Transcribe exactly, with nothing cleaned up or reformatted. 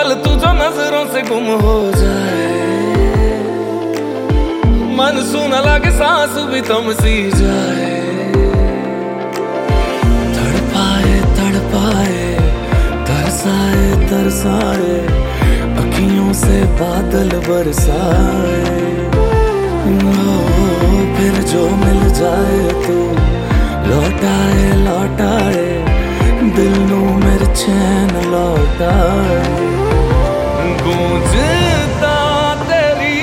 पल तू जो नजरों से गुम हो जाए, मन सुना लगे सांस भी थम सी जाए। तड़पाए तड़पाए तरसाए तरसाए अखियों से बादल बरसाए। ओ, फिर जो मिल जाए तू लौटाए लौटाए दिल नू मेरे चैन लौटाए।